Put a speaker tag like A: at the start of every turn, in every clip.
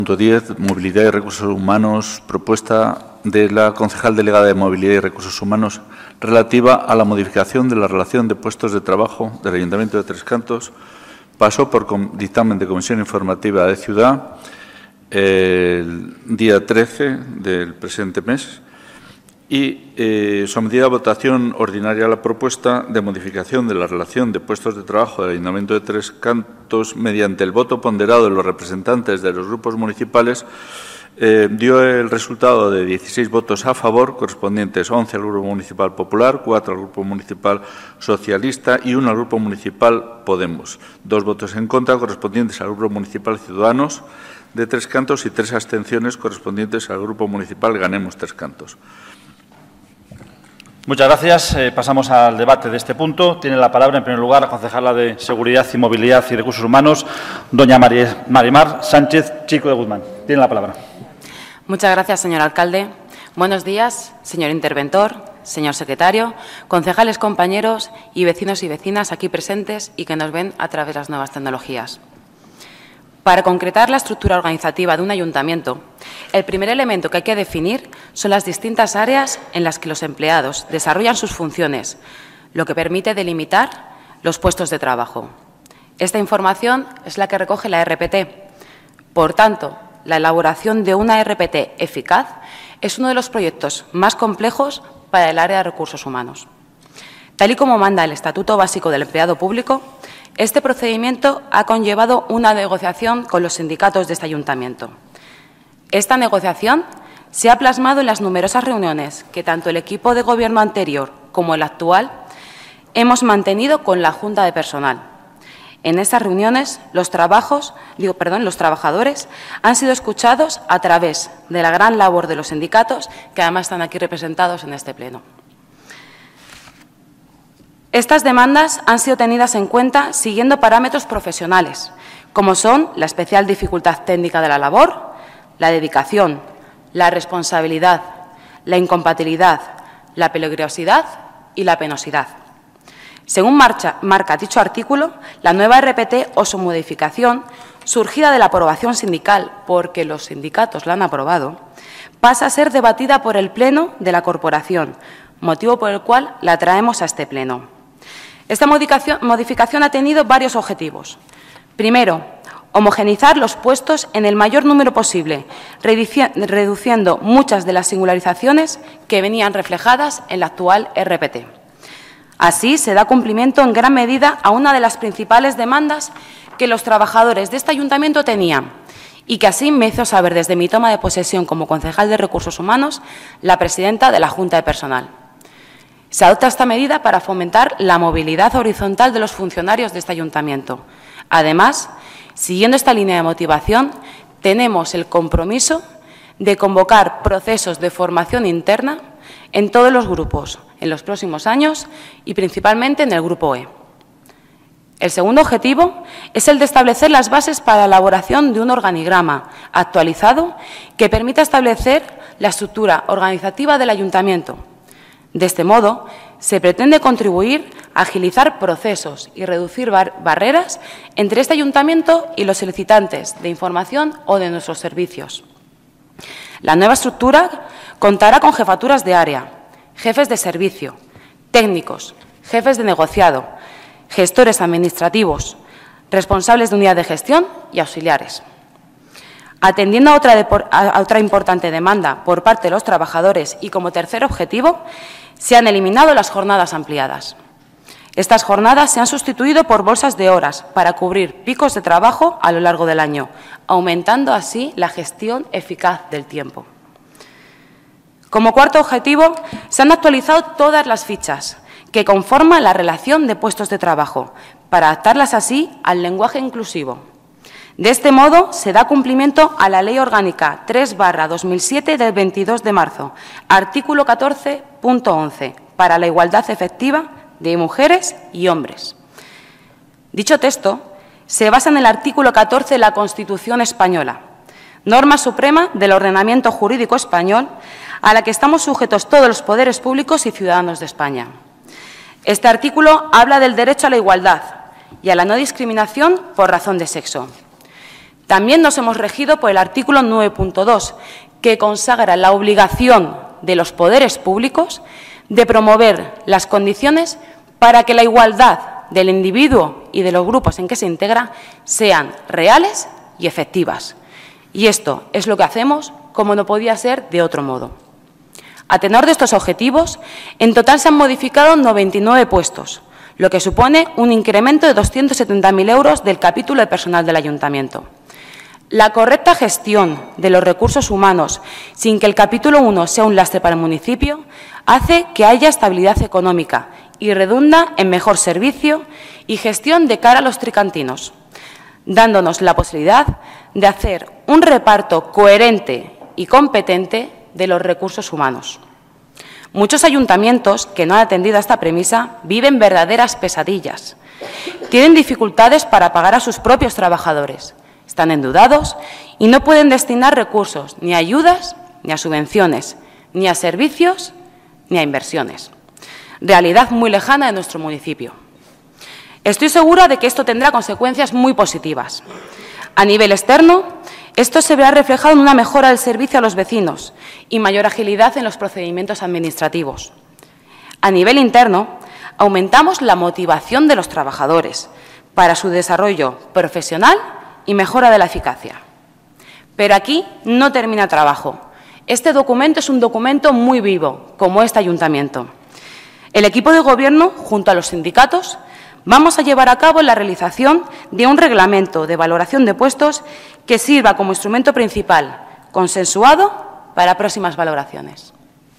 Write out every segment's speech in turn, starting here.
A: Punto 10. Movilidad y Recursos Humanos. Propuesta de la concejal delegada de Movilidad y Recursos Humanos relativa a la modificación de la relación de puestos de trabajo del Ayuntamiento de Tres Cantos. Pasó por dictamen de Comisión Informativa de Ciudad el día 13 del presente mes y sometida a votación ordinaria la propuesta de modificación de la relación de puestos de trabajo del Ayuntamiento de Tres Cantos mediante el voto ponderado de los representantes de los grupos municipales. Dio el resultado de 16 votos a favor, correspondientes 11 al Grupo Municipal Popular, 4 al Grupo Municipal Socialista y 1 al Grupo Municipal Podemos. 2 votos en contra, correspondientes al Grupo Municipal Ciudadanos de Tres Cantos y 3 abstenciones, correspondientes al Grupo Municipal Ganemos Tres Cantos.
B: Muchas gracias. Pasamos al debate de este punto. Tiene la palabra, en primer lugar, la concejala de Seguridad y Movilidad y Recursos Humanos, doña Marimar Sánchez Chico de Guzmán. Tiene la palabra.
C: Muchas gracias, señor alcalde. Buenos días, señor interventor, señor secretario, concejales, compañeros y vecinos y vecinas aquí presentes y que nos ven a través de las nuevas tecnologías. Para concretar la estructura organizativa de un ayuntamiento, el primer elemento que hay que definir son las distintas áreas en las que los empleados desarrollan sus funciones, lo que permite delimitar los puestos de trabajo. Esta información es la que recoge la RPT. Por tanto, la elaboración de una RPT eficaz es uno de los proyectos más complejos para el área de recursos humanos. Tal y como manda el Estatuto Básico del Empleado Público, este procedimiento ha conllevado una negociación con los sindicatos de este ayuntamiento. Esta negociación se ha plasmado en las numerosas reuniones que tanto el equipo de gobierno anterior como el actual hemos mantenido con la Junta de Personal. En estas reuniones, los trabajadores han sido escuchados a través de la gran labor de los sindicatos, que además están aquí representados en este pleno. Estas demandas han sido tenidas en cuenta siguiendo parámetros profesionales, como son la especial dificultad técnica de la labor, la dedicación, la responsabilidad, la incompatibilidad, la peligrosidad y la penosidad. Según marca dicho artículo, la nueva RPT o su modificación, surgida de la aprobación sindical, porque los sindicatos la han aprobado, pasa a ser debatida por el Pleno de la Corporación, motivo por el cual la traemos a este Pleno. Esta modificación ha tenido varios objetivos. Primero, homogeneizar los puestos en el mayor número posible, reduciendo muchas de las singularizaciones que venían reflejadas en la actual RPT. Así, se da cumplimiento en gran medida a una de las principales demandas que los trabajadores de este ayuntamiento tenían y que así me hizo saber desde mi toma de posesión como concejal de Recursos Humanos la presidenta de la Junta de Personal. Se adopta esta medida para fomentar la movilidad horizontal de los funcionarios de este ayuntamiento. Además, siguiendo esta línea de motivación, tenemos el compromiso de convocar procesos de formación interna en todos los grupos en los próximos años y principalmente en el Grupo E. El segundo objetivo es el de establecer las bases para la elaboración de un organigrama actualizado que permita establecer la estructura organizativa del ayuntamiento. De este modo, se pretende contribuir a agilizar procesos y reducir barreras entre este ayuntamiento y los solicitantes de información o de nuestros servicios. La nueva estructura contará con jefaturas de área, jefes de servicio, técnicos, jefes de negociado, gestores administrativos, responsables de unidad de gestión y auxiliares. Atendiendo a otra importante demanda por parte de los trabajadores y como tercer objetivo, se han eliminado las jornadas ampliadas. Estas jornadas se han sustituido por bolsas de horas para cubrir picos de trabajo a lo largo del año, aumentando así la gestión eficaz del tiempo. Como cuarto objetivo, se han actualizado todas las fichas que conforman la relación de puestos de trabajo, para adaptarlas así al lenguaje inclusivo. De este modo, se da cumplimiento a la Ley Orgánica 3/2007 del 22 de marzo, artículo 14.11, para la igualdad efectiva de mujeres y hombres. Dicho texto se basa en el artículo 14 de la Constitución española, norma suprema del ordenamiento jurídico español a la que estamos sujetos todos los poderes públicos y ciudadanos de España. Este artículo habla del derecho a la igualdad y a la no discriminación por razón de sexo. También nos hemos regido por el artículo 9.2, que consagra la obligación de los poderes públicos de promover las condiciones para que la igualdad del individuo y de los grupos en que se integra sean reales y efectivas. Y esto es lo que hacemos, como no podía ser de otro modo. A tenor de estos objetivos, en total se han modificado 99 puestos, lo que supone un incremento de 270.000 euros del capítulo de personal del Ayuntamiento. La correcta gestión de los recursos humanos, sin que el capítulo 1 sea un lastre para el municipio, hace que haya estabilidad económica y redunda en mejor servicio y gestión de cara a los tricantinos, dándonos la posibilidad de hacer un reparto coherente y competente de los recursos humanos. Muchos ayuntamientos que no han atendido a esta premisa viven verdaderas pesadillas. Tienen dificultades para pagar a sus propios trabajadores, están endeudados y no pueden destinar recursos ni a ayudas, ni a subvenciones, ni a servicios, ni a inversiones. Realidad muy lejana de nuestro municipio. Estoy segura de que esto tendrá consecuencias muy positivas. A nivel externo, esto se verá reflejado en una mejora del servicio a los vecinos y mayor agilidad en los procedimientos administrativos. A nivel interno, aumentamos la motivación de los trabajadores para su desarrollo profesional y mejora de la eficacia. Pero aquí no termina el trabajo. Este documento es un documento muy vivo, como este ayuntamiento. El equipo de Gobierno, junto a los sindicatos, vamos a llevar a cabo la realización de un reglamento de valoración de puestos que sirva como instrumento principal, consensuado, para próximas valoraciones.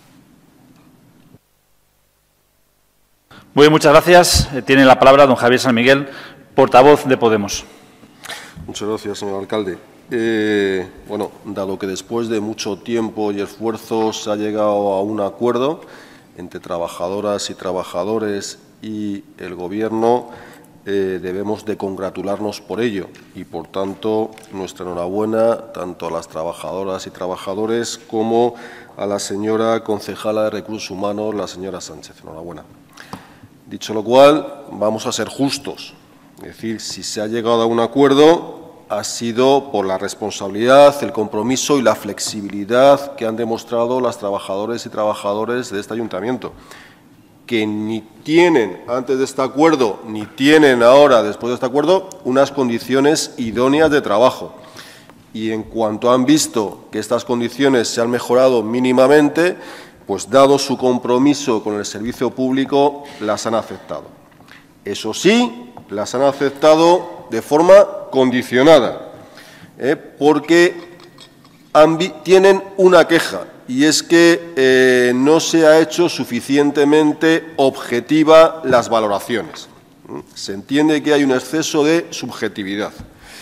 B: Muy bien, muchas gracias. Tiene la palabra don Javier San Miguel, portavoz de Podemos.
D: Muchas gracias, señor alcalde. Bueno, dado que después de mucho tiempo y esfuerzo se ha llegado a un acuerdo entre trabajadoras y trabajadores y el Gobierno, debemos de congratularnos por ello y, por tanto, nuestra enhorabuena tanto a las trabajadoras y trabajadores como a la señora concejala de Recursos Humanos, la señora Sánchez. Enhorabuena. Dicho lo cual, vamos a ser justos. Es decir, si se ha llegado a un acuerdo, ha sido por la responsabilidad, el compromiso y la flexibilidad que han demostrado las trabajadoras y trabajadores de este ayuntamiento, que ni tienen antes de este acuerdo, ni tienen ahora después de este acuerdo, unas condiciones idóneas de trabajo. Y en cuanto han visto que estas condiciones se han mejorado mínimamente, pues dado su compromiso con el servicio público, las han aceptado. Eso sí, las han aceptado de forma condicionada, porque tienen una queja, y es que no se ha hecho suficientemente objetiva las valoraciones. Se entiende que hay un exceso de subjetividad.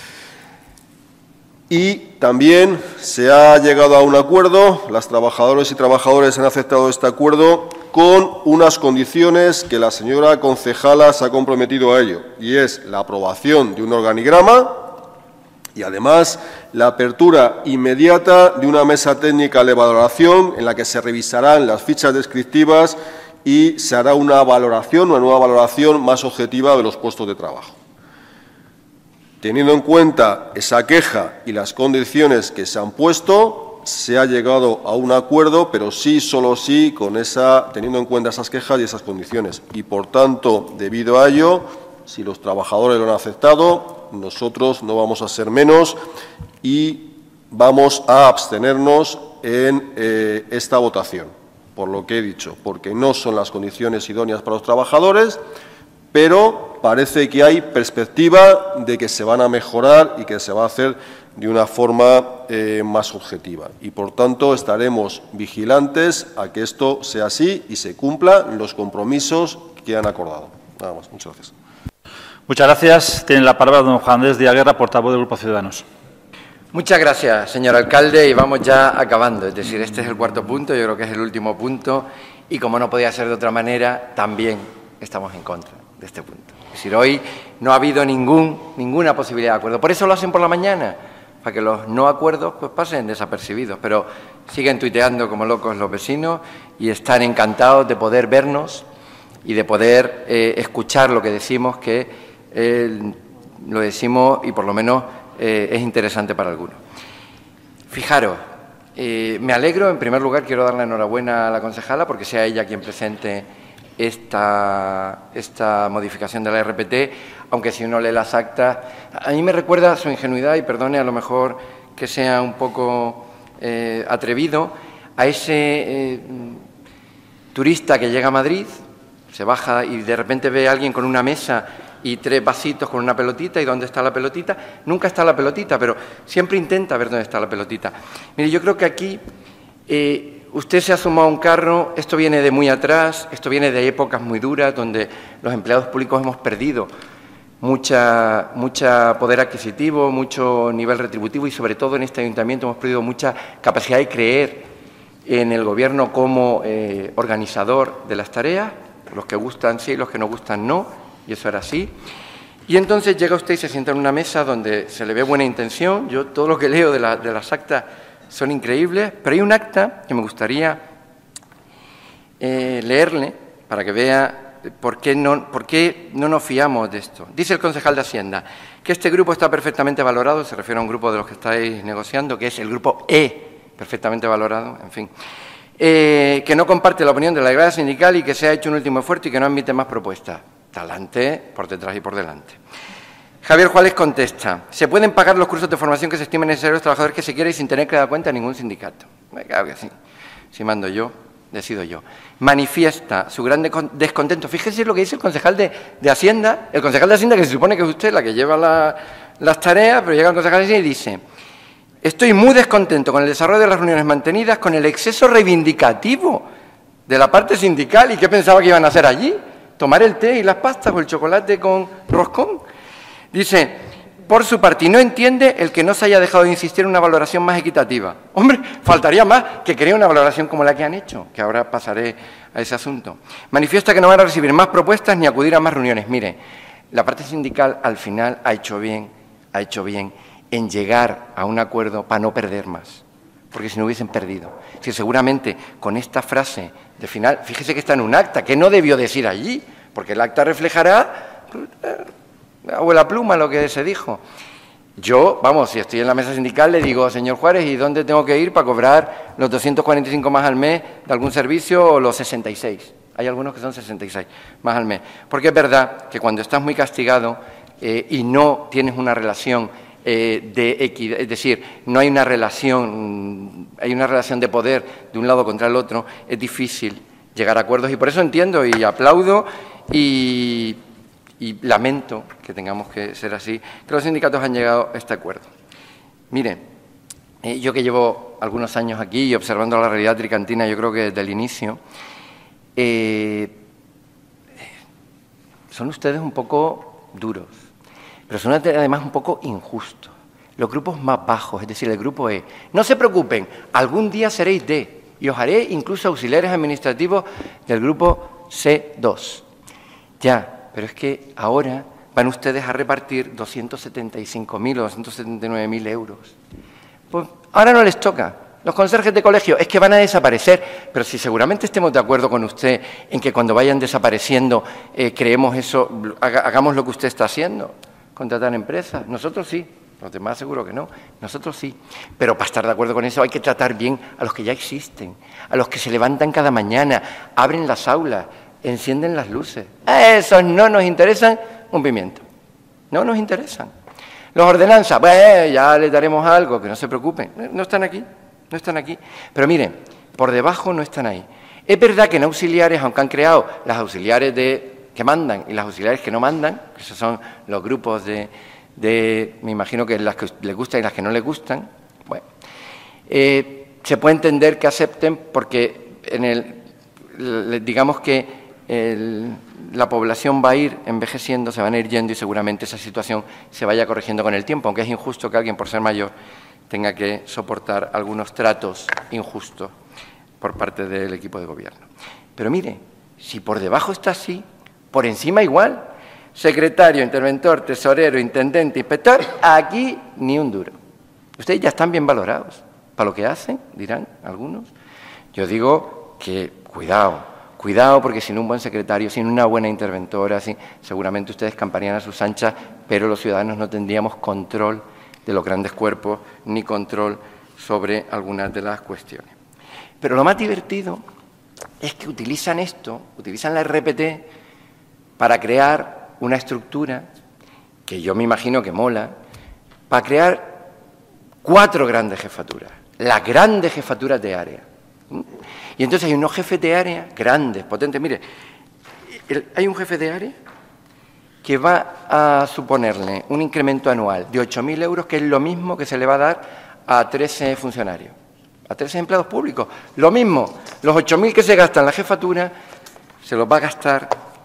D: Y también se ha llegado a un acuerdo, las trabajadoras y trabajadores han aceptado este acuerdo con unas condiciones que la señora concejala se ha comprometido a ello, y es la aprobación de un organigrama y, además, la apertura inmediata de una mesa técnica de valoración en la que se revisarán las fichas descriptivas y se hará una nueva valoración más objetiva de los puestos de trabajo. Teniendo en cuenta esa queja y las condiciones que se han puesto, se ha llegado a un acuerdo, pero sí, solo sí, teniendo en cuenta esas quejas y esas condiciones. Y, por tanto, debido a ello, si los trabajadores lo han aceptado, nosotros no vamos a ser menos y vamos a abstenernos en esta votación, por lo que he dicho, porque no son las condiciones idóneas para los trabajadores, pero parece que hay perspectiva de que se van a mejorar y que se va a hacer de una forma más objetiva. Y, por tanto, estaremos vigilantes a que esto sea así y se cumplan los compromisos que han acordado. Nada más. Muchas gracias.
B: Muchas gracias. Tiene la palabra don Juan Andrés Díaz Guerra, portavoz del Grupo Ciudadanos.
E: Muchas gracias, señor alcalde, y vamos ya acabando. Es decir, este es el cuarto punto, yo creo que es el último punto, y como no podía ser de otra manera, también estamos en contra de este punto. Es decir, hoy no ha habido ninguna posibilidad de acuerdo. Por eso lo hacen por la mañana, para que los no acuerdos pues pasen desapercibidos. Pero siguen tuiteando como locos los vecinos y están encantados de poder vernos y de poder escuchar lo que decimos, que lo decimos y por lo menos es interesante para algunos. Fijaros, me alegro, en primer lugar quiero dar la enhorabuena a la concejala porque sea ella quien presente esta modificación de la RPT, aunque si uno lee las actas, a mí me recuerda su ingenuidad, y perdone a lo mejor que sea un poco atrevido, a ese turista que llega a Madrid, se baja y de repente ve a alguien con una mesa y 3 vasitos con una pelotita, ¿y dónde está la pelotita? Nunca está la pelotita, pero siempre intenta ver dónde está la pelotita. Mire, yo creo que aquí usted se ha sumado a un carro, esto viene de muy atrás, esto viene de épocas muy duras donde los empleados públicos hemos perdido mucha poder adquisitivo, mucho nivel retributivo y sobre todo en este ayuntamiento hemos perdido mucha capacidad de creer en el gobierno como organizador de las tareas, los que gustan sí, los que no gustan no. Y eso era así. Y entonces llega usted y se sienta en una mesa donde se le ve buena intención. Yo todo lo que leo de las actas son increíbles, pero hay un acta que me gustaría leerle para que vea por qué no nos fiamos de esto. Dice el concejal de Hacienda que este grupo está perfectamente valorado, se refiere a un grupo de los que estáis negociando, que es el grupo E, perfectamente valorado, en fin. Que no comparte la opinión de la delegada sindical y que se ha hecho un último esfuerzo y que no admite más propuestas. Talante, por detrás y por delante. Javier Juárez contesta, se pueden pagar los cursos de formación que se estimen necesarios a los trabajadores que se quiera y sin tener que dar cuenta a ningún sindicato. Claro que sí. Si mando yo, decido yo. Manifiesta su gran descontento. Fíjese lo que dice el concejal de Hacienda, el concejal de Hacienda que se supone que es usted la que lleva las tareas, pero llega el concejal de Hacienda y dice, estoy muy descontento con el desarrollo de las reuniones mantenidas, con el exceso reivindicativo de la parte sindical. ¿Y qué pensaba que iban a hacer allí? ¿Tomar el té y las pastas o el chocolate con roscón? Dice, por su parte, y no entiende el que no se haya dejado de insistir en una valoración más equitativa. Hombre, faltaría más que quería una valoración como la que han hecho, que ahora pasaré a ese asunto. Manifiesta que no van a recibir más propuestas ni acudir a más reuniones. Mire, la parte sindical al final ha hecho bien en llegar a un acuerdo para no perder más, porque si no hubiesen perdido. Si seguramente con esta frase de final, fíjese que está en un acta, que no debió decir allí, porque el acta reflejará abuela pluma lo que se dijo. Yo, vamos, si estoy en la mesa sindical, le digo, señor Juárez, ¿y dónde tengo que ir para cobrar los 245 más al mes de algún servicio o los 66? Hay algunos que son 66 más al mes. Porque es verdad que cuando estás muy castigado y no tienes una relación de equidad, es decir, no hay una relación, hay una relación de poder de un lado contra el otro, es difícil llegar a acuerdos y por eso entiendo y aplaudo y lamento que tengamos que ser así, que los sindicatos han llegado a este acuerdo. Mire, yo que llevo algunos años aquí y observando la realidad tricantina, yo creo que desde el inicio, son ustedes un poco duros, pero son además un poco injustos. Los grupos más bajos, es decir, el grupo E, no se preocupen, algún día seréis D y os haré incluso auxiliares administrativos del grupo C2. Ya. Pero es que ahora van ustedes a repartir 275.000 o 279.000 euros. Pues ahora no les toca. Los conserjes de colegio es que van a desaparecer, pero si seguramente estemos de acuerdo con usted en que cuando vayan desapareciendo creemos eso, hagamos lo que usted está haciendo, contratar empresas. Nosotros sí, los demás seguro que no, nosotros sí. Pero para estar de acuerdo con eso hay que tratar bien a los que ya existen, a los que se levantan cada mañana, abren las aulas, encienden las luces. A esos no nos interesan un pimiento. No nos interesan. Los ordenanzas, pues ya les daremos algo, que no se preocupen. No están aquí, no están aquí. Pero miren, por debajo no están ahí. Es verdad que en auxiliares, aunque han creado las auxiliares que mandan y las auxiliares que no mandan, que esos son los grupos me imagino que las que les gustan y las que no les gustan, bueno, se puede entender que acepten porque digamos que la población va a ir envejeciendo, se van a ir yendo y seguramente esa situación se vaya corrigiendo con el tiempo, aunque es injusto que alguien por ser mayor tenga que soportar algunos tratos injustos por parte del equipo de gobierno. Pero mire, si por debajo está así, por encima igual, secretario, interventor, tesorero, intendente, inspector, aquí ni un duro. Ustedes ya están bien valorados para lo que hacen, dirán algunos. Yo digo que cuidado, porque sin un buen secretario, sin una buena interventora, seguramente ustedes camparían a sus anchas, pero los ciudadanos no tendríamos control de los grandes cuerpos ni control sobre algunas de las cuestiones. Pero lo más divertido es que utilizan la RPT para crear una estructura que yo me imagino que mola, para crear 4 grandes jefaturas, las grandes jefaturas de área. Y entonces hay unos jefes de área grandes, potentes. Mire, hay un jefe de área que va a suponerle un incremento anual de 8.000 euros, que es lo mismo que se le va a dar a 13 funcionarios, a 13 empleados públicos. Lo mismo, los 8.000 que se gastan en la jefatura, se los va a gastar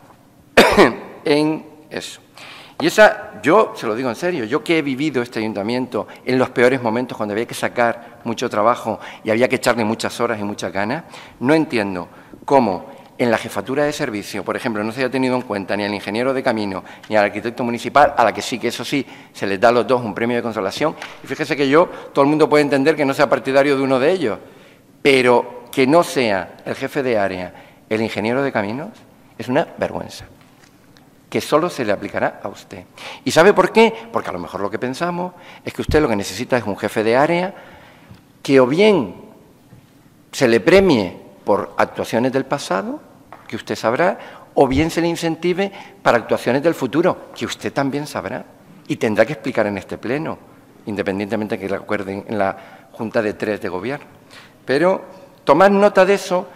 E: en eso. Y yo se lo digo en serio, yo que he vivido este ayuntamiento en los peores momentos, cuando había que sacar mucho trabajo y había que echarle muchas horas y muchas ganas, no entiendo cómo en la jefatura de servicio, por ejemplo, no se haya tenido en cuenta ni al ingeniero de camino ni al arquitecto municipal, a la que sí, que eso sí, se les da a los dos un premio de consolación. Y fíjese que todo el mundo puede entender que no sea partidario de uno de ellos, pero que no sea el jefe de área el ingeniero de caminos es una vergüenza, que solo se le aplicará a usted. ¿Y sabe por qué? Porque a lo mejor lo que pensamos es que usted lo que necesita es un jefe de área que o bien se le premie por actuaciones del pasado, que usted sabrá, o bien se le incentive para actuaciones del futuro, que usted también sabrá y tendrá que explicar en este pleno, independientemente de que lo acuerden en la Junta de 3 de Gobierno. Pero tomad nota de eso,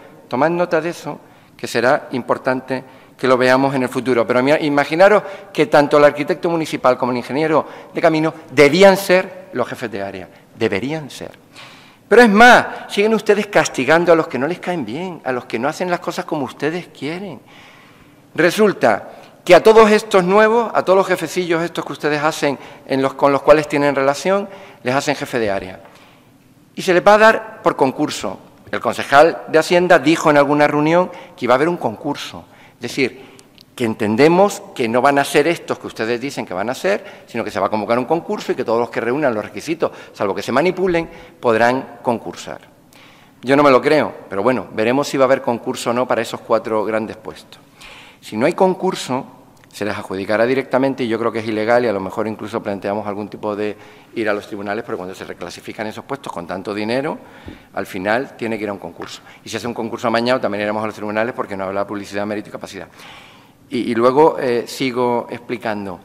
E: que será importante que lo veamos en el futuro. Pero imaginaros que tanto el arquitecto municipal como el ingeniero de camino debían ser los jefes de área, deberían ser. Pero es más, siguen ustedes castigando a los que no les caen bien, a los que no hacen las cosas como ustedes quieren. Resulta que a todos estos nuevos, a todos los jefecillos estos que ustedes hacen, con los cuales tienen relación, les hacen jefe de área. Y se les va a dar por concurso. El concejal de Hacienda dijo en alguna reunión que iba a haber un concurso. Es decir, que entendemos que no van a ser estos que ustedes dicen que van a ser, sino que se va a convocar un concurso y que todos los que reúnan los requisitos, salvo que se manipulen, podrán concursar. Yo no me lo creo, pero bueno, veremos si va a haber concurso o no para esos 4 grandes puestos. Si no hay concurso, se les adjudicará directamente y yo creo que es ilegal y a lo mejor incluso planteamos algún tipo de ir a los tribunales, porque cuando se reclasifican esos puestos con tanto dinero, al final tiene que ir a un concurso. Y si hace un concurso amañado, también iremos a los tribunales porque no habla publicidad, mérito y capacidad. Y luego sigo explicando.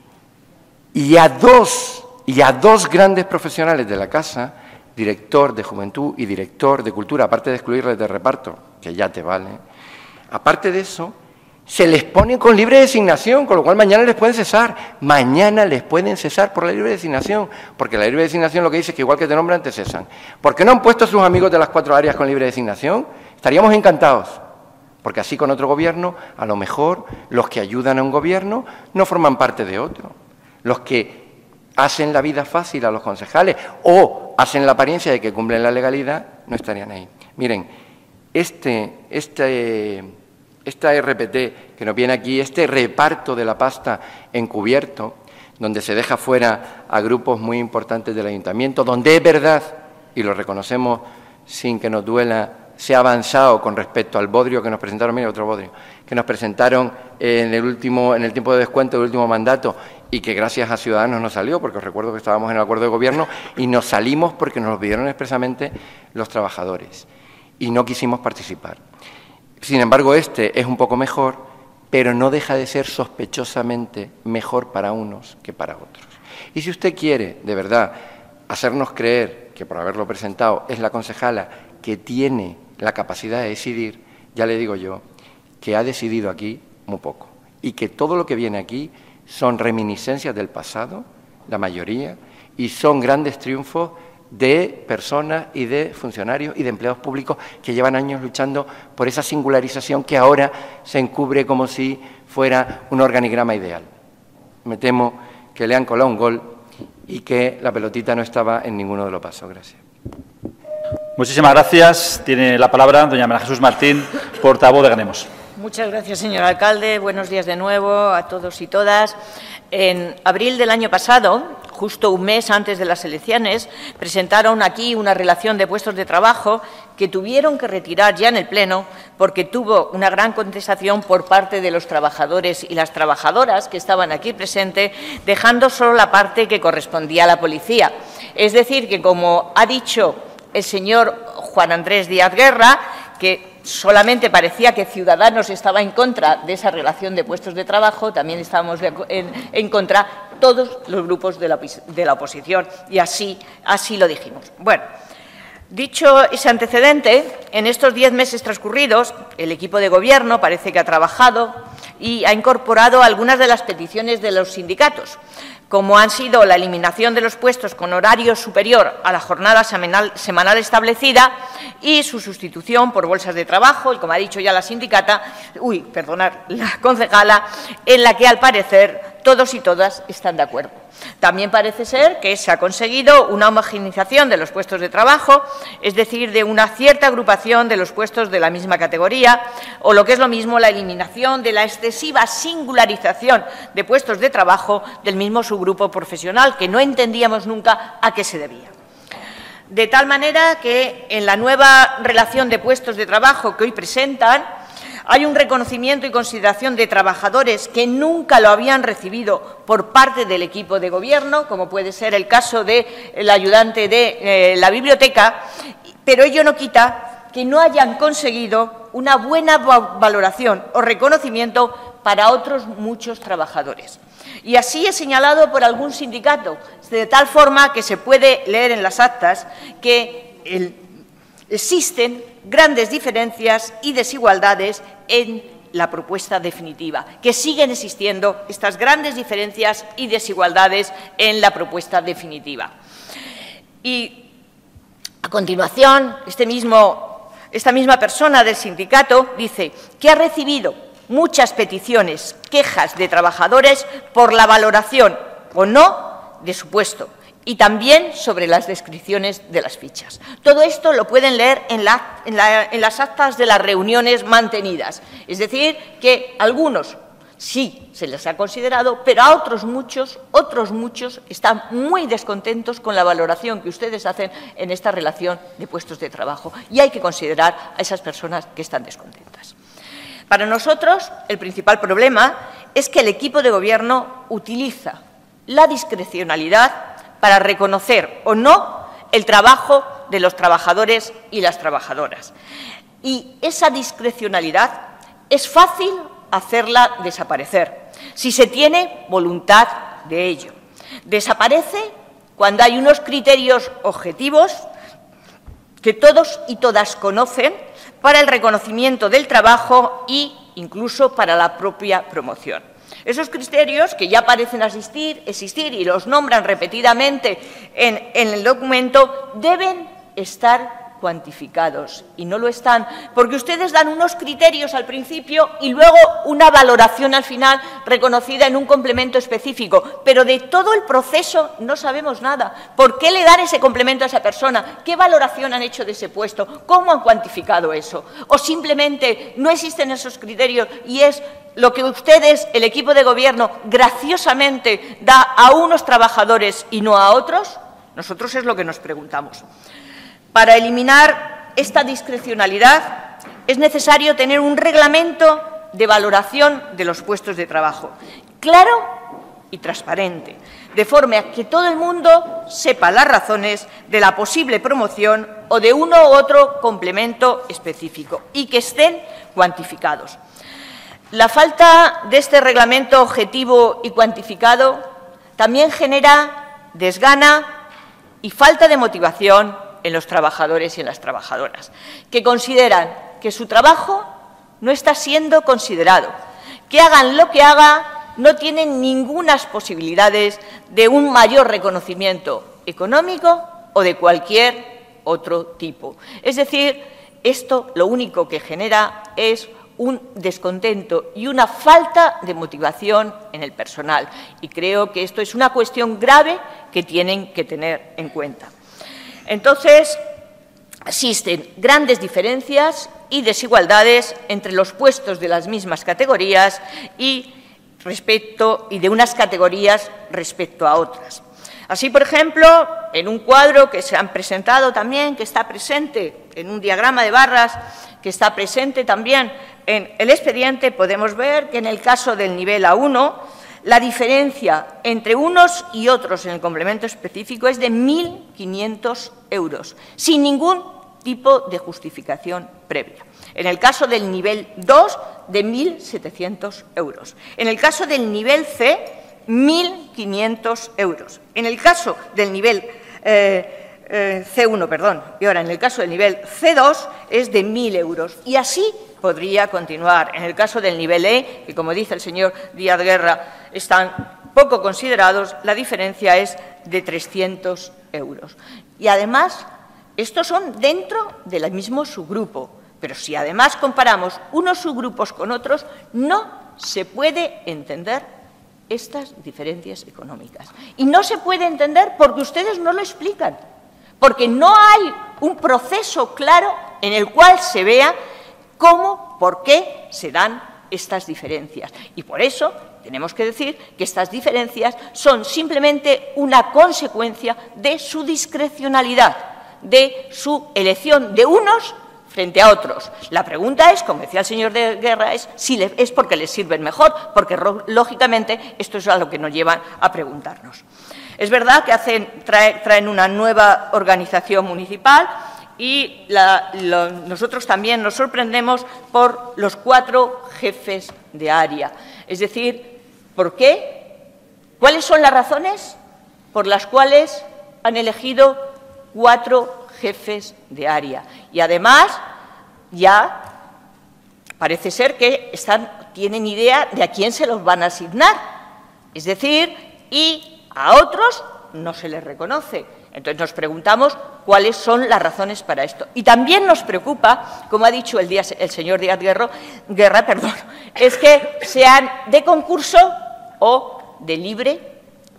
E: Y a dos grandes profesionales de la casa, director de Juventud y director de Cultura, aparte de excluirles de reparto, que ya te vale, aparte de eso, se les pone con libre designación, con lo cual mañana les pueden cesar. Mañana les pueden cesar por la libre designación, porque la libre designación lo que dice es que igual que te nombran, te cesan. ¿Por qué no han puesto a sus amigos de las 4 áreas con libre designación? Estaríamos encantados. Porque así con otro gobierno, a lo mejor los que ayudan a un gobierno no forman parte de otro. Los que hacen la vida fácil a los concejales o hacen la apariencia de que cumplen la legalidad, no estarían ahí. Miren, esta RPT que nos viene aquí, este reparto de la pasta encubierto, donde se deja fuera a grupos muy importantes del ayuntamiento, donde es verdad, y lo reconocemos sin que nos duela, se ha avanzado con respecto al bodrio que nos presentaron, mira otro bodrio, que nos presentaron en el tiempo de descuento del último mandato y que gracias a Ciudadanos nos salió, porque os recuerdo que estábamos en el acuerdo de gobierno y nos salimos porque nos lo pidieron expresamente los trabajadores y no quisimos participar. Sin embargo, este es un poco mejor, pero no deja de ser sospechosamente mejor para unos que para otros. Y si usted quiere, de verdad, hacernos creer que por haberlo presentado es la concejala que tiene la capacidad de decidir, ya le digo yo que ha decidido aquí muy poco y que todo lo que viene aquí son reminiscencias del pasado, la mayoría, y son grandes triunfos de personas y de funcionarios y de empleados públicos que llevan años luchando por esa singularización que ahora se encubre como si fuera un organigrama ideal. Me temo que le han colado un gol y que la pelotita no estaba en ninguno de los pasos. Gracias.
B: Muchísimas gracias. Tiene la palabra doña María Jesús Martín, portavoz de Ganemos.
F: Muchas gracias, señor alcalde. Buenos días de nuevo a todos y todas. En abril del año pasado, justo un mes antes de las elecciones, presentaron aquí una relación de puestos de trabajo que tuvieron que retirar ya en el Pleno porque tuvo una gran contestación por parte de los trabajadores y las trabajadoras que estaban aquí presentes, dejando solo la parte que correspondía a la policía. Es decir, que como ha dicho el señor Juan Andrés Díaz Guerra, que solamente parecía que Ciudadanos estaba en contra de esa relación de puestos de trabajo, también estábamos en contra todos los grupos de la oposición, y así lo dijimos. Bueno, dicho ese antecedente, en estos 10 meses transcurridos, el equipo de Gobierno parece que ha trabajado y ha incorporado algunas de las peticiones de los sindicatos, como han sido la eliminación de los puestos con horario superior a la jornada semanal establecida y su sustitución por bolsas de trabajo, y como ha dicho ya la concejala, en la que al parecer todos y todas están de acuerdo. También parece ser que se ha conseguido una homogeneización de los puestos de trabajo, es decir, de una cierta agrupación de los puestos de la misma categoría, o lo que es lo mismo, la eliminación de la excesiva singularización de puestos de trabajo del mismo subgrupo profesional, que no entendíamos nunca a qué se debía. De tal manera que en la nueva relación de puestos de trabajo que hoy presentan, hay un reconocimiento y consideración de trabajadores que nunca lo habían recibido por parte del equipo de Gobierno, como puede ser el caso del ayudante de la biblioteca, pero ello no quita que no hayan conseguido una buena valoración o reconocimiento para otros muchos trabajadores. Y así es señalado por algún sindicato, de tal forma que se puede leer en las actas que existen grandes diferencias y desigualdades en la propuesta definitiva, que siguen existiendo estas grandes diferencias y desigualdades en la propuesta definitiva. Y a continuación, esta misma persona del sindicato dice que ha recibido muchas peticiones, quejas de trabajadores por la valoración o no de su puesto, y también sobre las descripciones de las fichas. Todo esto lo pueden leer en las actas de las reuniones mantenidas. Es decir, que algunos sí se les ha considerado, pero a otros muchos están muy descontentos con la valoración que ustedes hacen en esta relación de puestos de trabajo, y hay que considerar a esas personas que están descontentas. Para nosotros, el principal problema es que el equipo de Gobierno utiliza la discrecionalidad para reconocer o no el trabajo de los trabajadores y las trabajadoras. Y esa discrecionalidad es fácil hacerla desaparecer, si se tiene voluntad de ello. Desaparece cuando hay unos criterios objetivos que todos y todas conocen para el reconocimiento del trabajo e incluso para la propia promoción. Esos criterios, que ya parecen existir y los nombran repetidamente en el documento, deben estar cuantificados, y no lo están, porque ustedes dan unos criterios al principio y luego una valoración al final reconocida en un complemento específico, pero de todo el proceso no sabemos nada. ¿Por qué le dan ese complemento a esa persona? ¿Qué valoración han hecho de ese puesto? ¿Cómo han cuantificado eso? ¿O simplemente no existen esos criterios y es lo que ustedes, el equipo de Gobierno, graciosamente da a unos trabajadores y no a otros? Nosotros es lo que nos preguntamos. Para eliminar esta discrecionalidad es necesario tener un reglamento de valoración de los puestos de trabajo claro y transparente, de forma que todo el mundo sepa las razones de la posible promoción o de uno u otro complemento específico y que estén cuantificados. La falta de este reglamento objetivo y cuantificado también genera desgana y falta de motivación en los trabajadores y en las trabajadoras, que consideran que su trabajo no está siendo considerado, que hagan lo que hagan, no tienen ninguna posibilidades de un mayor reconocimiento económico o de cualquier otro tipo. Es decir, esto lo único que genera es un descontento y una falta de motivación en el personal. Y creo que esto es una cuestión grave que tienen que tener en cuenta. Entonces, existen grandes diferencias y desigualdades entre los puestos de las mismas categorías y de unas categorías respecto a otras. Así, por ejemplo, en un cuadro que se han presentado también, que está presente en un diagrama de barras, que está presente también en el expediente, podemos ver que en el caso del nivel A1, la diferencia entre unos y otros en el complemento específico es de 1.500 euros, sin ningún tipo de justificación previa. En el caso del nivel 2, de 1.700 euros. En el caso del nivel C, 1.500 euros. En el caso del nivel C1, perdón, y ahora en el caso del nivel C2 es de 1.000 euros. Y así podría continuar. En el caso del nivel E, que como dice el señor Díaz Guerra, están poco considerados, la diferencia es de 300 euros. Y además, estos son dentro del mismo subgrupo. Pero si además comparamos unos subgrupos con otros, no se puede entender estas diferencias económicas. Y no se puede entender porque ustedes no lo explican, porque no hay un proceso claro en el cual se vea cómo, por qué se dan estas diferencias. Y por eso tenemos que decir que estas diferencias son simplemente una consecuencia de su discrecionalidad, de su elección de unos frente a otros. La pregunta es, como decía el señor de Guerra, es si es porque les sirven mejor, porque lógicamente esto es a lo que nos lleva a preguntarnos. Es verdad que traen una nueva organización municipal y nosotros también nos sorprendemos por los 4 jefes de área. Es decir, ¿por qué? ¿Cuáles son las razones por las cuales han elegido 4 jefes de área? Y además, ya parece ser que tienen idea de a quién se los van a asignar. Es decir, y a otros no se les reconoce. Entonces nos preguntamos cuáles son las razones para esto. Y también nos preocupa, como ha dicho el señor Díaz Guerra, es que sean de concurso o de libre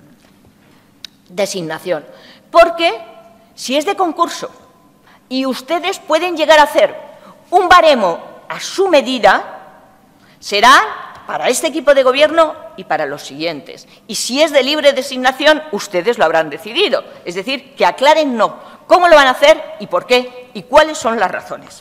F: designación. Porque si es de concurso y ustedes pueden llegar a hacer un baremo a su medida, será para este equipo de gobierno y para los siguientes. Y si es de libre designación, ustedes lo habrán decidido. Es decir, que aclaren cómo lo van a hacer y por qué y cuáles son las razones.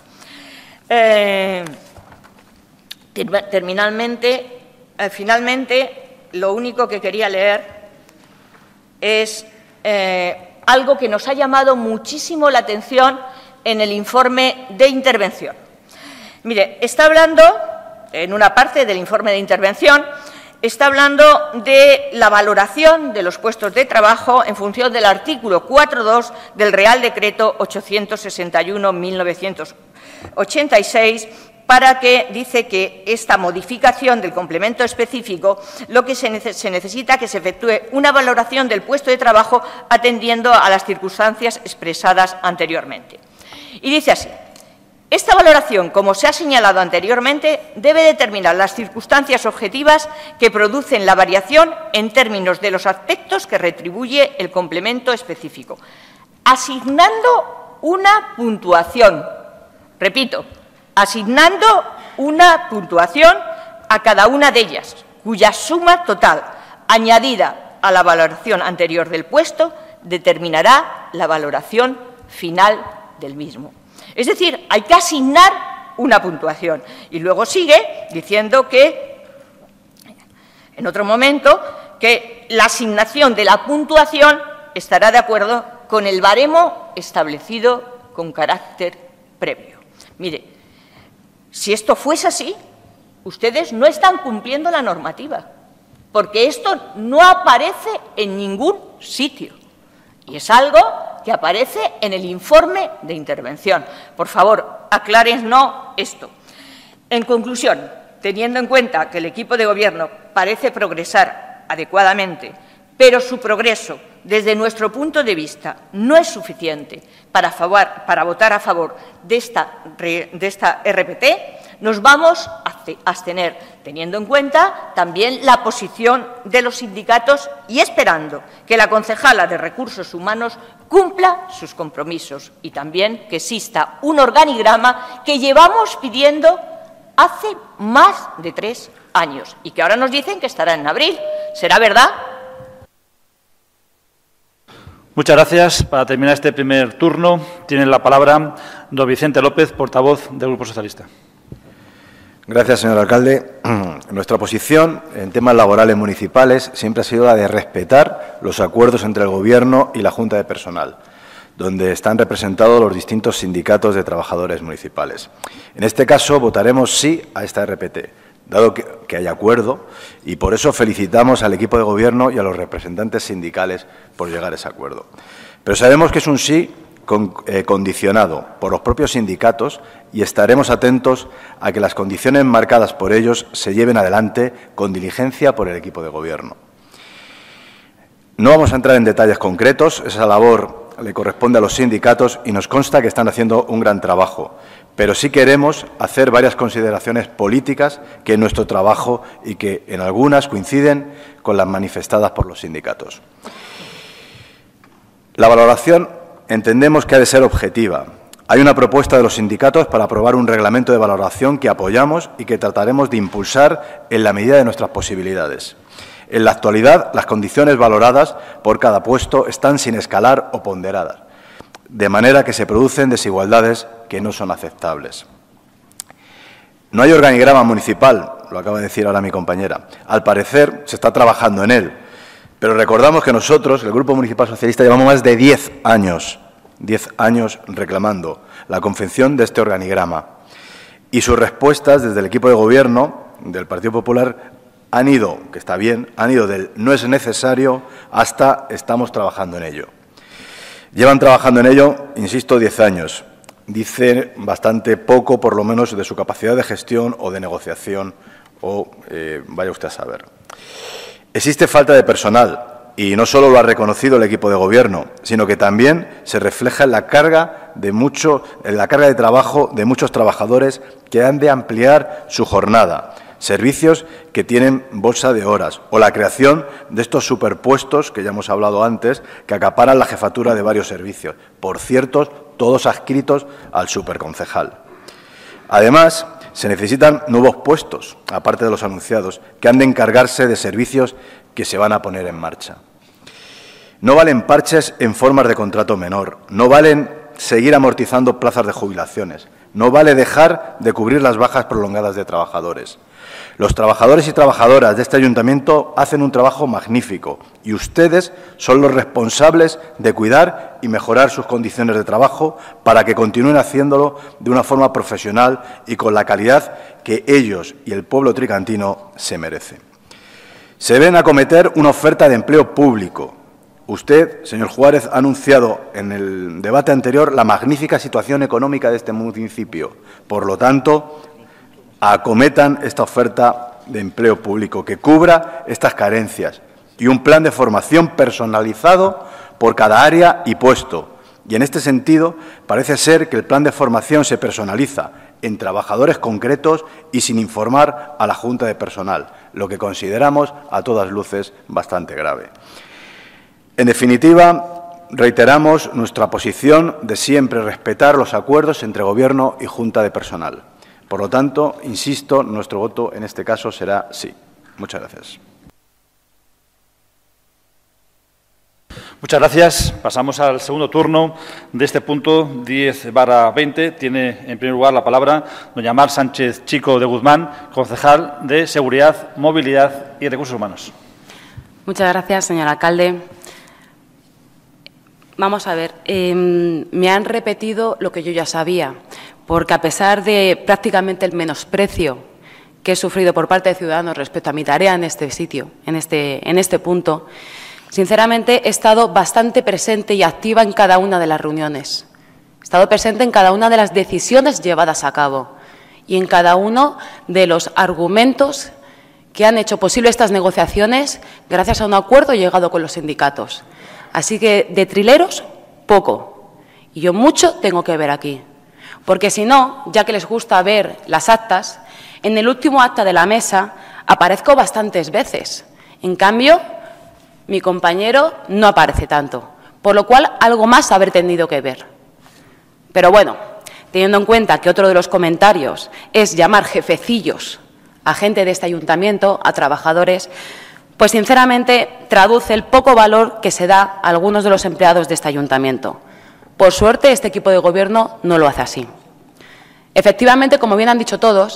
F: Finalmente, lo único que quería leer es algo que nos ha llamado muchísimo la atención en el informe de intervención. Mire, está hablando, en una parte del informe de intervención, está hablando de la valoración de los puestos de trabajo en función del artículo 4.2 del Real Decreto 861/1986, para que dice que esta modificación del complemento específico, lo que se necesita que se efectúe una valoración del puesto de trabajo atendiendo a las circunstancias expresadas anteriormente. Y dice así: esta valoración, como se ha señalado anteriormente, debe determinar las circunstancias objetivas que producen la variación en términos de los aspectos que retribuye el complemento específico, asignando una puntuación. Repito, asignando una puntuación a cada una de ellas, cuya suma total, añadida a la valoración anterior del puesto, determinará la valoración final del mismo. Es decir, hay que asignar una puntuación. Y luego sigue diciendo que, en otro momento, que la asignación de la puntuación estará de acuerdo con el baremo establecido con carácter previo. Mire, si esto fuese así, ustedes no están cumpliendo la normativa, porque esto no aparece en ningún sitio. Y es algo que aparece en el informe de intervención. Por favor, aclárennos esto. En conclusión, teniendo en cuenta que el equipo de gobierno parece progresar adecuadamente, pero su progreso, desde nuestro punto de vista, no es suficiente para votar a favor de esta RPT, nos vamos a abstener, teniendo en cuenta también la posición de los sindicatos y esperando que la concejala de Recursos Humanos cumpla sus compromisos y también que exista un organigrama que llevamos pidiendo hace más de 3 años y que ahora nos dicen que estará en abril. ¿Será verdad?
B: Muchas gracias. Para terminar este primer turno, tiene la palabra don Vicente López, portavoz del Grupo Socialista.
G: Gracias, señor alcalde. Nuestra posición en temas laborales municipales siempre ha sido la de respetar los acuerdos entre el Gobierno y la Junta de Personal, donde están representados los distintos sindicatos de trabajadores municipales. En este caso, votaremos sí a esta RPT, dado que hay acuerdo, y por eso felicitamos al equipo de Gobierno y a los representantes sindicales por llegar a ese acuerdo. Pero sabemos que es un sí condicionado por los propios sindicatos y estaremos atentos a que las condiciones marcadas por ellos se lleven adelante con diligencia por el equipo de Gobierno. No vamos a entrar en detalles concretos, esa labor le corresponde a los sindicatos y nos consta que están haciendo un gran trabajo, pero sí queremos hacer varias consideraciones políticas que en nuestro trabajo y que en algunas coinciden con las manifestadas por los sindicatos. La valoración entendemos que ha de ser objetiva. Hay una propuesta de los sindicatos para aprobar un reglamento de valoración que apoyamos y que trataremos de impulsar en la medida de nuestras posibilidades. En la actualidad, las condiciones valoradas por cada puesto están sin escalar o ponderadas, de manera que se producen desigualdades que no son aceptables. No hay organigrama municipal, lo acaba de decir ahora mi compañera. Al parecer, se está trabajando en él, pero recordamos que nosotros, el Grupo Municipal Socialista, llevamos más de 10 años reclamando la confección de este organigrama. Y sus respuestas desde el equipo de Gobierno del Partido Popular han ido, que está bien, han ido del no es necesario hasta estamos trabajando en ello. Llevan trabajando en ello, insisto, 10 años. Dice bastante poco, por lo menos, de su capacidad de gestión o de negociación, o vaya usted a saber. Existe falta de personal, y no solo lo ha reconocido el equipo de Gobierno, sino que también se refleja en la carga de trabajo de muchos trabajadores que han de ampliar su jornada, servicios que tienen bolsa de horas, o la creación de estos superpuestos, que ya hemos hablado antes, que acaparan la jefatura de varios servicios, por cierto, todos adscritos al superconcejal. Además, se necesitan nuevos puestos, aparte de los anunciados, que han de encargarse de servicios que se van a poner en marcha. No valen parches en formas de contrato menor, no valen seguir amortizando plazas de jubilaciones, no vale dejar de cubrir las bajas prolongadas de trabajadores. Los trabajadores y trabajadoras de este ayuntamiento hacen un trabajo magnífico y ustedes son los responsables de cuidar y mejorar sus condiciones de trabajo para que continúen haciéndolo de una forma profesional y con la calidad que ellos y el pueblo tricantino se merecen. Se ven acometer una oferta de empleo público. Usted, señor Juárez, ha anunciado en el debate anterior la magnífica situación económica de este municipio. Por lo tanto, acometan esta oferta de empleo público que cubra estas carencias y un plan de formación personalizado por cada área y puesto. Y en este sentido, parece ser que el plan de formación se personaliza en trabajadores concretos y sin informar a la Junta de Personal, lo que consideramos a todas luces bastante grave. En definitiva, reiteramos nuestra posición de siempre respetar los acuerdos entre Gobierno y Junta de Personal. Por lo tanto, insisto, nuestro voto en este caso será sí. Muchas gracias.
B: Muchas gracias. Pasamos al segundo turno de este punto 10/20. Tiene en primer lugar la palabra doña Mar Sánchez Chico de Guzmán, concejal de Seguridad, Movilidad y Recursos Humanos.
C: Muchas gracias, señor alcalde. Vamos a ver, me han repetido lo que yo ya sabía, porque a pesar de prácticamente el menosprecio que he sufrido por parte de Ciudadanos respecto a mi tarea en este sitio, en este punto, sinceramente he estado bastante presente y activa en cada una de las reuniones. He estado presente en cada una de las decisiones llevadas a cabo y en cada uno de los argumentos que han hecho posible estas negociaciones gracias a un acuerdo llegado con los sindicatos. Así que de trileros, poco. Y yo mucho tengo que ver aquí. Porque si no, ya que les gusta ver las actas, en el último acta de la mesa aparezco bastantes veces. En cambio, mi compañero no aparece tanto, por lo cual algo más haber tenido que ver. Pero bueno, teniendo en cuenta que otro de los comentarios es llamar jefecillos a gente de este ayuntamiento, a trabajadores, pues sinceramente traduce el poco valor que se da a algunos de los empleados de este ayuntamiento. Por suerte, este equipo de gobierno no lo hace así. Efectivamente, como bien han dicho todos,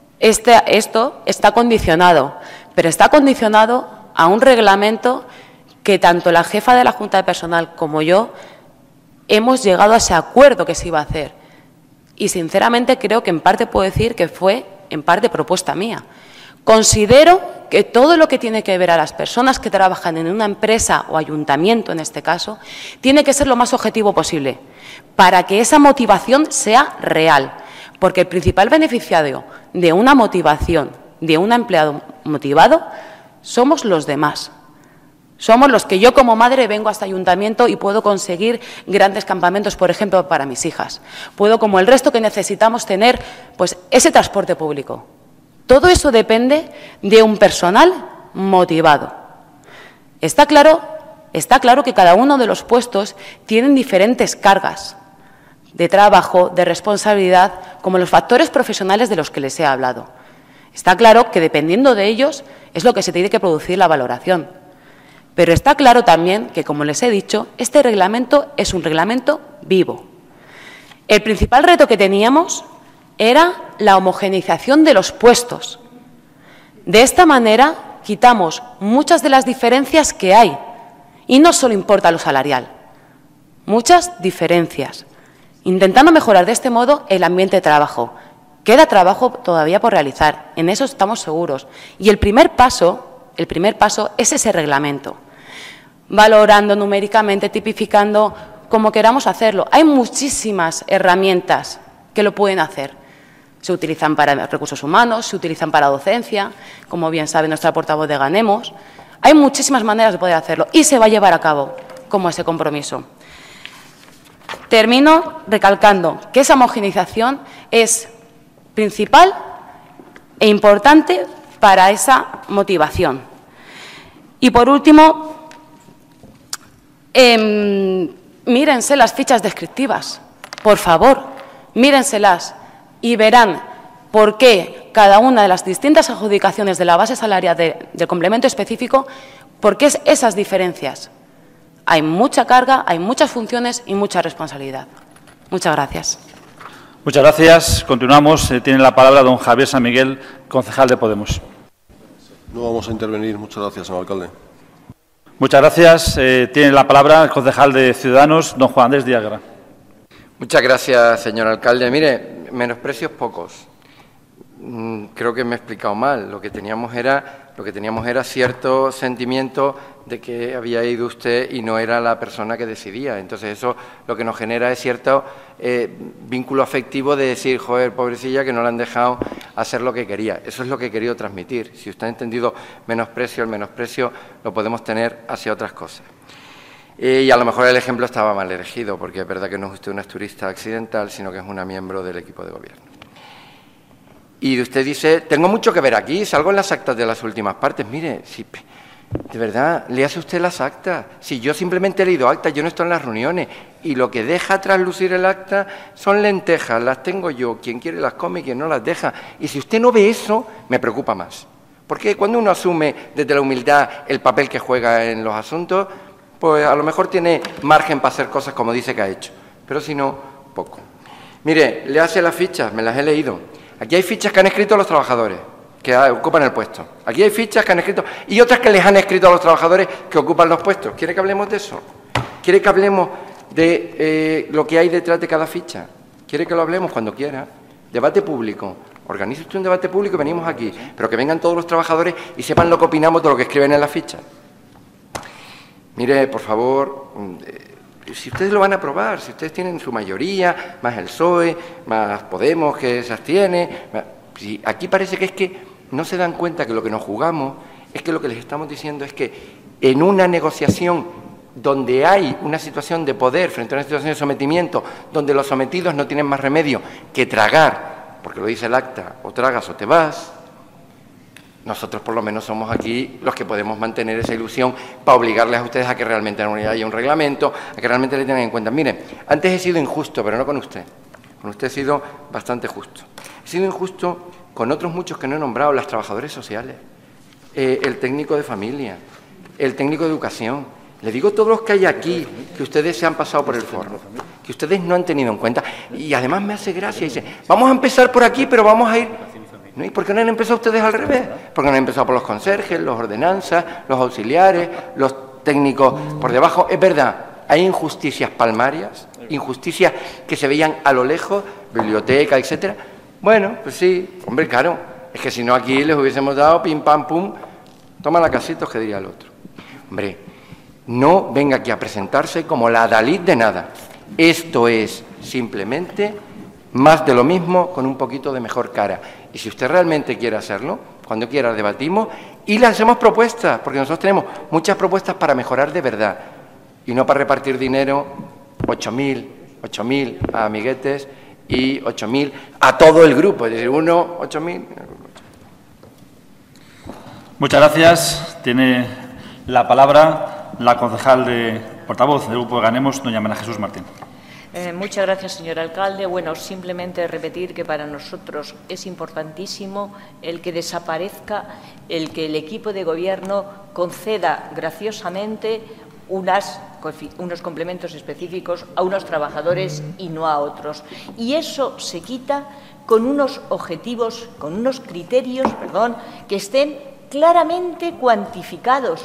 C: esto está condicionado, pero está condicionado a un reglamento que tanto la jefa de la Junta de Personal como yo hemos llegado a ese acuerdo que se iba a hacer. Y sinceramente creo que en parte puedo decir que fue en parte propuesta mía. Considero que todo lo que tiene que ver a las personas que trabajan en una empresa o ayuntamiento, en este caso, tiene que ser lo más objetivo posible para que esa motivación sea real. Porque el principal beneficiario de una motivación, de un empleado motivado, somos los demás. Somos los que yo como madre vengo a este ayuntamiento y puedo conseguir grandes campamentos, por ejemplo, para mis hijas. Puedo, como el resto que necesitamos, tener pues, ese transporte público. Todo eso depende de un personal motivado. Está claro que cada uno de los puestos tienen diferentes cargas de trabajo, de responsabilidad, como los factores profesionales de los que les he hablado. Está claro que dependiendo de ellos es lo que se tiene que producir la valoración. Pero está claro también que, como les he dicho, este reglamento es un reglamento vivo. El principal reto que teníamos era la homogeneización de los puestos. De esta manera quitamos muchas de las diferencias que hay, y no solo importa lo salarial, muchas diferencias, intentando mejorar de este modo el ambiente de trabajo. Queda trabajo todavía por realizar, en eso estamos seguros. Y el primer paso es ese reglamento, valorando numéricamente, tipificando, como queramos hacerlo. Hay muchísimas herramientas que lo pueden hacer. Se utilizan para recursos humanos, se utilizan para docencia, como bien sabe nuestra portavoz de Ganemos. Hay muchísimas maneras de poder hacerlo y se va a llevar a cabo como ese compromiso. Termino recalcando que esa homogeneización es principal e importante para esa motivación. Y por último, mírense las fichas descriptivas, por favor, mírenselas y verán por qué cada una de las distintas adjudicaciones de la base salarial del complemento específico, por qué esas diferencias. Hay mucha carga, hay muchas funciones y mucha responsabilidad. Muchas gracias.
B: Muchas gracias. Continuamos. Tiene la palabra don Javier San Miguel, concejal de Podemos.
D: No vamos a intervenir. Muchas gracias, señor alcalde.
B: Muchas gracias. Tiene la palabra el concejal de Ciudadanos, don Juan Andrés Díaz Guerra.
E: Muchas gracias, señor alcalde. Mire, menosprecios pocos. Creo que me he explicado mal. Lo que teníamos era cierto sentimiento de que había ido usted y no era la persona que decidía. Entonces eso lo que nos genera es cierto vínculo afectivo de decir, joder, pobrecilla, que no le han dejado hacer lo que quería. Eso es lo que he querido transmitir. Si usted ha entendido menosprecio, el menosprecio lo podemos tener hacia otras cosas. Y a lo mejor el ejemplo estaba mal elegido, porque es verdad que no es usted una turista accidental, sino que es una miembro del equipo de gobierno. Y usted dice, tengo mucho que ver aquí, salgo en las actas de las últimas partes. Mire, si, de verdad, léase usted las actas. Si yo simplemente he leído actas, yo no estoy en las reuniones. Y lo que deja traslucir el acta son lentejas, las tengo yo. Quien quiere las come y quien no las deja. Y si usted no ve eso, me preocupa más. Porque cuando uno asume desde la humildad el papel que juega en los asuntos, pues a lo mejor tiene margen para hacer cosas como dice que ha hecho. Pero si no, poco. Mire, léase las fichas, me las he leído. Aquí hay fichas que han escrito los trabajadores que ocupan el puesto. Aquí hay fichas que han escrito y otras que les han escrito a los trabajadores que ocupan los puestos. ¿Quiere que hablemos de eso? ¿Quiere que hablemos de lo que hay detrás de cada ficha? ¿Quiere que lo hablemos cuando quiera? Debate público. Organice usted un debate público y venimos aquí. Pero que vengan todos los trabajadores y sepan lo que opinamos de lo que escriben en la ficha. Mire, por favor, si ustedes lo van a aprobar, si ustedes tienen su mayoría, más el PSOE, más Podemos que se abstiene, si aquí parece que es que no se dan cuenta que lo que nos jugamos es que lo que les estamos diciendo es que en una negociación donde hay una situación de poder frente a una situación de sometimiento, donde los sometidos no tienen más remedio que tragar, porque lo dice el acta, o tragas o te vas, nosotros por lo menos somos aquí los que podemos mantener esa ilusión para obligarles a ustedes a que realmente haya un reglamento, a que realmente le tengan en cuenta. Miren, antes he sido injusto, pero no con usted. Con usted he sido bastante justo. He sido injusto con otros muchos que no he nombrado, las trabajadoras sociales. el técnico de familia, el técnico de educación. Le digo todos los que hay aquí, que ustedes se han pasado por el foro, que ustedes no han tenido en cuenta. Y además me hace gracia, dice, vamos a empezar por aquí, pero vamos a ir... ¿No? ¿Y por qué no han empezado ustedes al revés? Porque no han empezado por los conserjes, los ordenanzas, los auxiliares, los técnicos por debajo. Es verdad, hay injusticias palmarias, injusticias que se veían a lo lejos, biblioteca, etcétera. Bueno, pues sí, hombre, claro, es que si no aquí les hubiésemos dado pim, pam, pum, toma la casita, que diría el otro. Hombre, no venga aquí a presentarse como la adalid de nada. Esto es simplemente más de lo mismo con un poquito de mejor cara. Y si usted realmente quiere hacerlo, cuando quiera debatimos y le hacemos propuestas, porque nosotros tenemos muchas propuestas para mejorar de verdad y no para repartir dinero, 8.000 a amiguetes y 8.000 a todo el grupo, es decir, 8.000.
B: Muchas gracias. Tiene la palabra la concejal de portavoz del Grupo de Ganemos, doña María Jesús Martín.
F: Muchas gracias, señor alcalde. Bueno, simplemente repetir que para nosotros es importantísimo el que desaparezca el que el equipo de gobierno conceda graciosamente unos complementos específicos a unos trabajadores y no a otros. Y eso se quita con unos objetivos, con unos criterios, que estén claramente cuantificados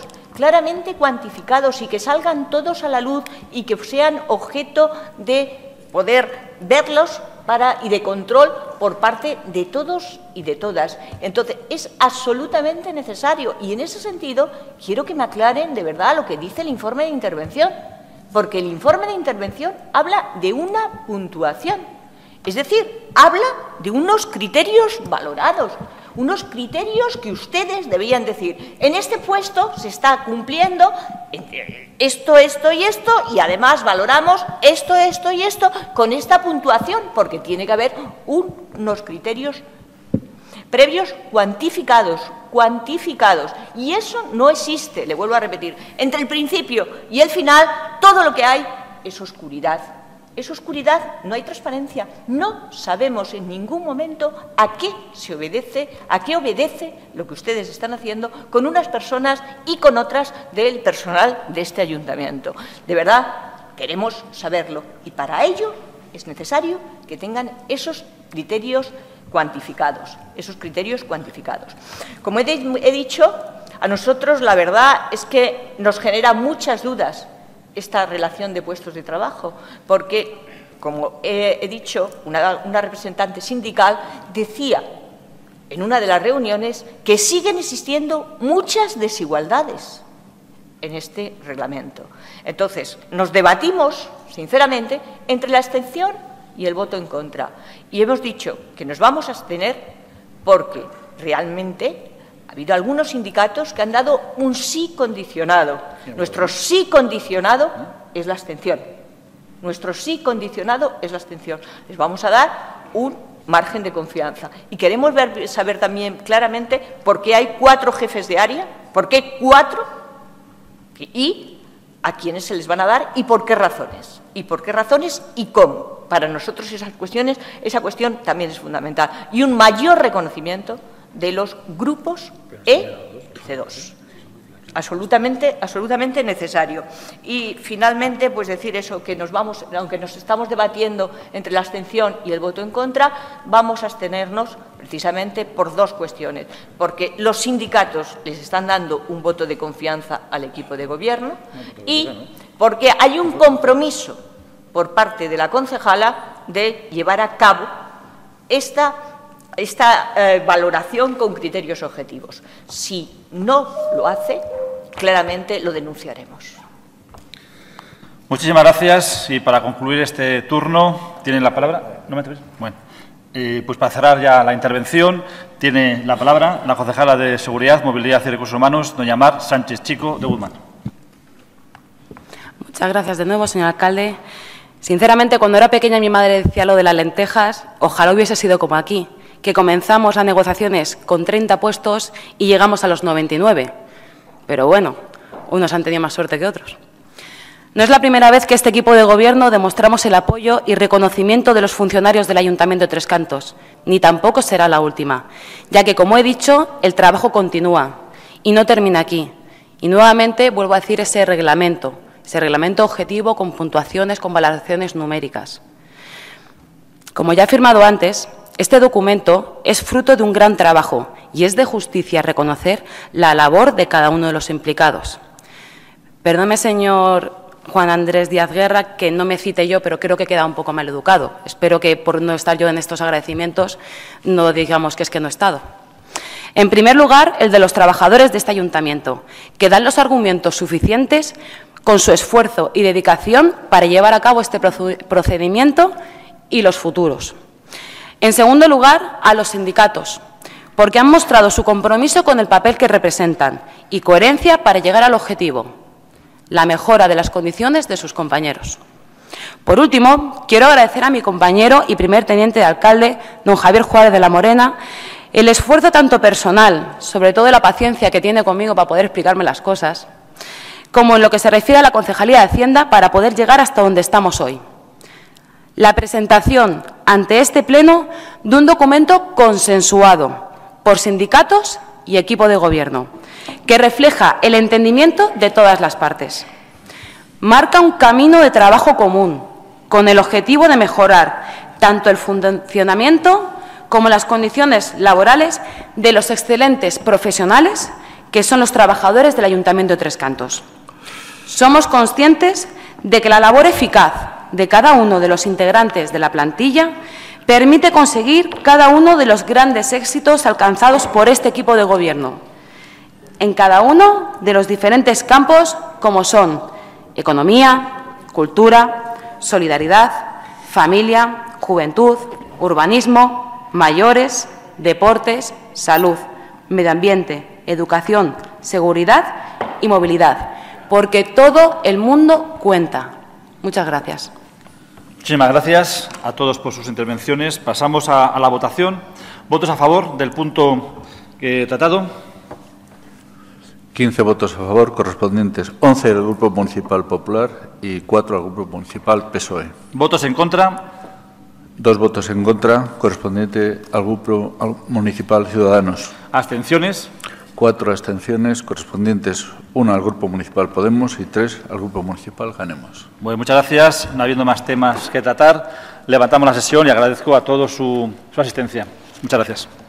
F: y que salgan todos a la luz y que sean objeto de poder verlos y de control por parte de todos y de todas. Entonces, es absolutamente necesario y en ese sentido quiero que me aclaren de verdad lo que dice el informe de intervención, porque el informe de intervención habla de una puntuación, es decir, habla de unos criterios valorados, unos criterios que ustedes debían decir, en este puesto se está cumpliendo esto, esto y esto, y además valoramos esto, esto y esto con esta puntuación, porque tiene que haber unos criterios previos cuantificados, y eso no existe, le vuelvo a repetir, entre el principio y el final, todo lo que hay es oscuridad. Es oscuridad, no hay transparencia, no sabemos en ningún momento a qué obedece lo que ustedes están haciendo con unas personas y con otras del personal de este ayuntamiento. De verdad, queremos saberlo y para ello es necesario que tengan esos criterios cuantificados, Como he dicho, a nosotros la verdad es que nos genera muchas dudas esta relación de puestos de trabajo, porque, como he dicho, una representante sindical decía en una de las reuniones que siguen existiendo muchas desigualdades en este reglamento. Entonces, nos debatimos, sinceramente, entre la abstención y el voto en contra. Y hemos dicho que nos vamos a abstener porque realmente ha habido algunos sindicatos que han dado un sí condicionado. Nuestro sí condicionado es la abstención. Les vamos a dar un margen de confianza. Y queremos saber también claramente por qué hay 4 jefes de área, por qué 4 y a quiénes se les van a dar y por qué razones. Y cómo. Para nosotros esa cuestión también es fundamental. Y un mayor reconocimiento de los grupos E y C2. Absolutamente necesario. Y finalmente, pues decir eso, que aunque nos estamos debatiendo entre la abstención y el voto en contra, vamos a abstenernos precisamente por 2 cuestiones. Porque los sindicatos les están dando un voto de confianza al equipo de gobierno y porque hay un compromiso por parte de la concejala de llevar a cabo esta valoración con criterios objetivos. Si no lo hace, claramente lo denunciaremos.
B: Muchísimas gracias. Y para concluir este turno, ¿tienen la palabra? ¿No me atreves? Bueno, pues para cerrar ya la intervención, tiene la palabra la concejala de Seguridad, Movilidad y Recursos Humanos, doña Mar Sánchez Chico de Guzmán.
C: Muchas gracias de nuevo, señor alcalde. Sinceramente, cuando era pequeña mi madre decía lo de las lentejas, ojalá hubiese sido como aquí, que comenzamos las negociaciones con 30 puestos y llegamos a los 99. Pero bueno, unos han tenido más suerte que otros. No es la primera vez que este equipo de gobierno demostramos el apoyo y reconocimiento de los funcionarios del Ayuntamiento de Tres Cantos, ni tampoco será la última, ya que, como he dicho, el trabajo continúa Y no termina aquí. Y nuevamente vuelvo a decir ese reglamento objetivo con puntuaciones, con valoraciones numéricas. Como ya he afirmado antes, este documento es fruto de un gran trabajo y es de justicia reconocer la labor de cada uno de los implicados. Perdóneme, señor Juan Andrés Díaz Guerra, que no me cite yo, pero creo que queda un poco mal educado. Espero que por no estar yo en estos agradecimientos no digamos que es que no he estado. En primer lugar, el de los trabajadores de este ayuntamiento, que dan los argumentos suficientes con su esfuerzo y dedicación para llevar a cabo este procedimiento y los futuros. En segundo lugar, a los sindicatos, porque han mostrado su compromiso con el papel que representan y coherencia para llegar al objetivo, la mejora de las condiciones de sus compañeros. Por último, quiero agradecer a mi compañero y primer teniente de alcalde, don Javier Juárez de la Morena, el esfuerzo tanto personal, sobre todo la paciencia que tiene conmigo para poder explicarme las cosas, como en lo que se refiere a la Concejalía de Hacienda para poder llegar hasta donde estamos hoy. La presentación ante este Pleno de un documento consensuado por sindicatos y equipo de Gobierno, que refleja el entendimiento de todas las partes. Marca un camino de trabajo común, con el objetivo de mejorar tanto el funcionamiento como las condiciones laborales de los excelentes profesionales que son los trabajadores del Ayuntamiento de Tres Cantos. Somos conscientes de que la labor eficaz de cada uno de los integrantes de la plantilla permite conseguir cada uno de los grandes éxitos alcanzados por este equipo de Gobierno, en cada uno de los diferentes campos como son economía, cultura, solidaridad, familia, juventud, urbanismo, mayores, deportes, salud, medio ambiente, educación, seguridad y movilidad, porque todo el mundo cuenta. Muchas gracias.
B: Muchísimas gracias a todos por sus intervenciones. Pasamos a la votación. ¿Votos a favor del punto tratado?
A: 15 votos a favor, correspondientes 11 del Grupo Municipal Popular y 4 al Grupo Municipal PSOE.
B: ¿Votos en contra?
A: 2 votos en contra, correspondiente al Grupo Municipal Ciudadanos.
B: ¿Abstenciones?
A: 4 abstenciones, correspondientes 1 al Grupo Municipal Podemos y 3 al Grupo Municipal Ganemos.
B: Bueno, muchas gracias. No habiendo más temas que tratar, levantamos la sesión y agradezco a todos su asistencia. Muchas gracias.